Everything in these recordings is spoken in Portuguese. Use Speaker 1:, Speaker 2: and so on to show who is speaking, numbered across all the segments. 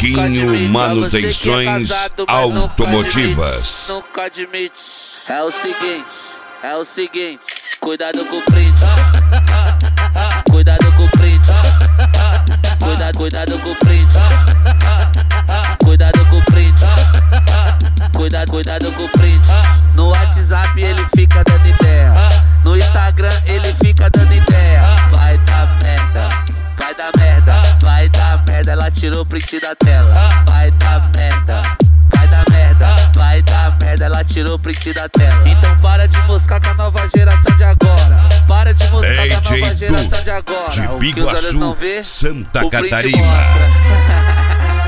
Speaker 1: Marquinho Manutenções Automotivas.
Speaker 2: Nunca admite. É o seguinte, cuidado com o print. Cuidado com o print. Cuidado com o print. Cuidado com o print. Cuidado com o print. No WhatsApp ele fica dando ideia. No Instagram ele fica dando ideia. Vai dar merda, vai dar merda, vai dar merda. Ela tirou o print da tela. Vai dar merda, vai dar merda, vai dar merda. Ela tirou o print da tela. Então para de moscar com a nova geração de agora. Para de moscar com a nova geração de agora.
Speaker 1: De
Speaker 2: O que os olhos não vê,
Speaker 1: Santa
Speaker 2: o print
Speaker 1: Catarina.
Speaker 2: mostra.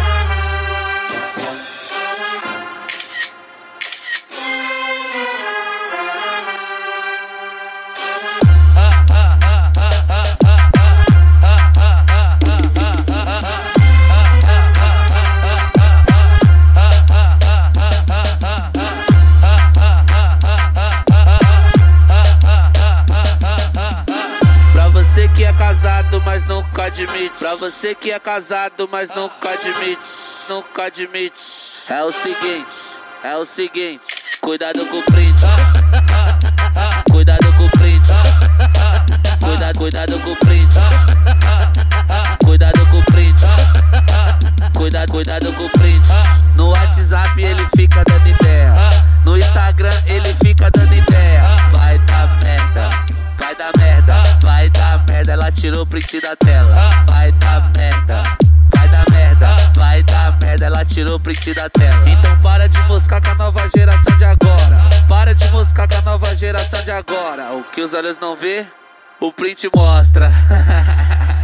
Speaker 2: Você que é casado, mas nunca admite. Pra você que é casado, mas nunca admite. Nunca admite. É o seguinte, cuidado com o print. Cuidado com o print. Cuidado com o print. Cuidado com o print. Cuidado com o print. No WhatsApp ele fica dando ideia. No Instagram ele fica dando ideia. Vai dar merda, vai dar merda, vai dar merda. Ela tirou o print da tela. Vai dar merda, vai dar merda, vai dar merda. Ela tirou o print da tela. Então para de moscar com a nova geração de agora. Para de moscar com a nova geração de agora. O que os olhos não vê, o print mostra.